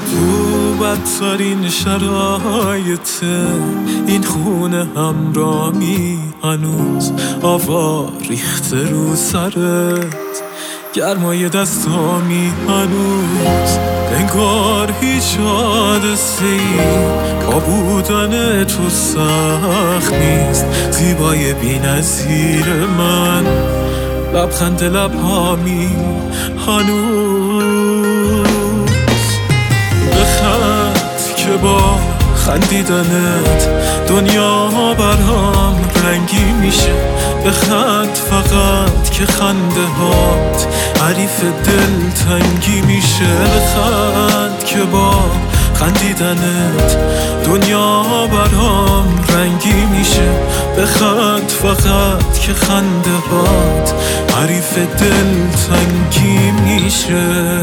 تو بدترین شرایط این خونه همرامی هنوز آوا ریخته رو سرت، گرمای دستامی هنوز انگار هیچ حادثه‌ای با بودن تو سخت نیست. زیبای بی‌نظیر من، لبخند لبهامی هنوز. بخند که با خندیدنت دنیا برام رنگی میشه. بخند فقط که خنده هات حریف دلتنگی میشه. بخند که با خندیدنت دنیا برام رنگی میشه. بخند فقط که خنده هات حریف دلتنگی میشه.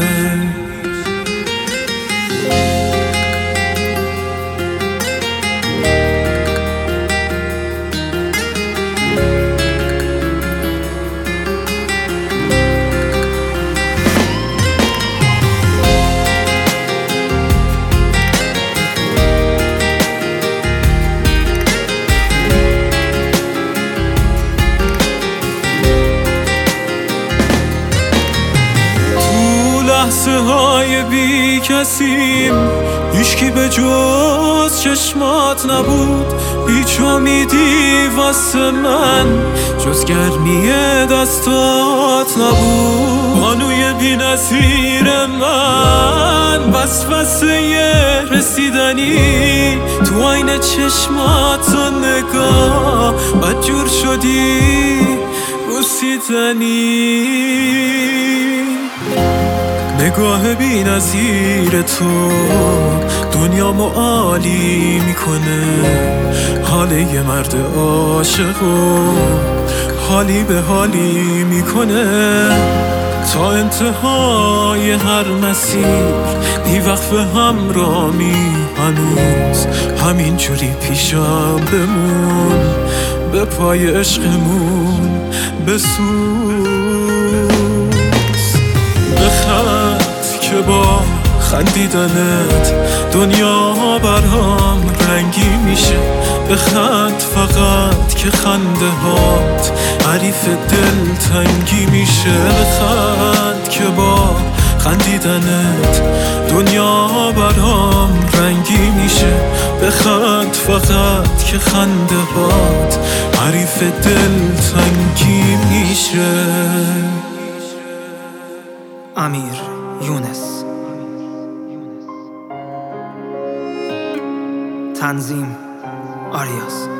لحظه های بی کسیم، هیچکی به جز چشمات نبود. هیچ امیدی واسه من جز گرمی دستات نبود. بانوی بی نظیر من، وسوسه رسیدنی تو آینه چشمات و نگاه بدجور شدی بوسیدنی. نگاه بی نظیر تو دنیامو عالی میکنه. حال یه مرد عاشقو حالی به حالی میکنه. تا انتهای هر مسیر بیوقف همرامی هنوز همینجوری پیشم بمون. به پای عشقمون بسوز. بخند که با خندیدنت دنیا برام رنگی میشه. بخند فقط که خنده هات حریف دلتنگی میشه. بخند که با خندیدنت دنیا برام رنگی میشه. بخند فقط که خنده هات حریف دلتنگی میشه. امیر یونس. تنظیم آریاس.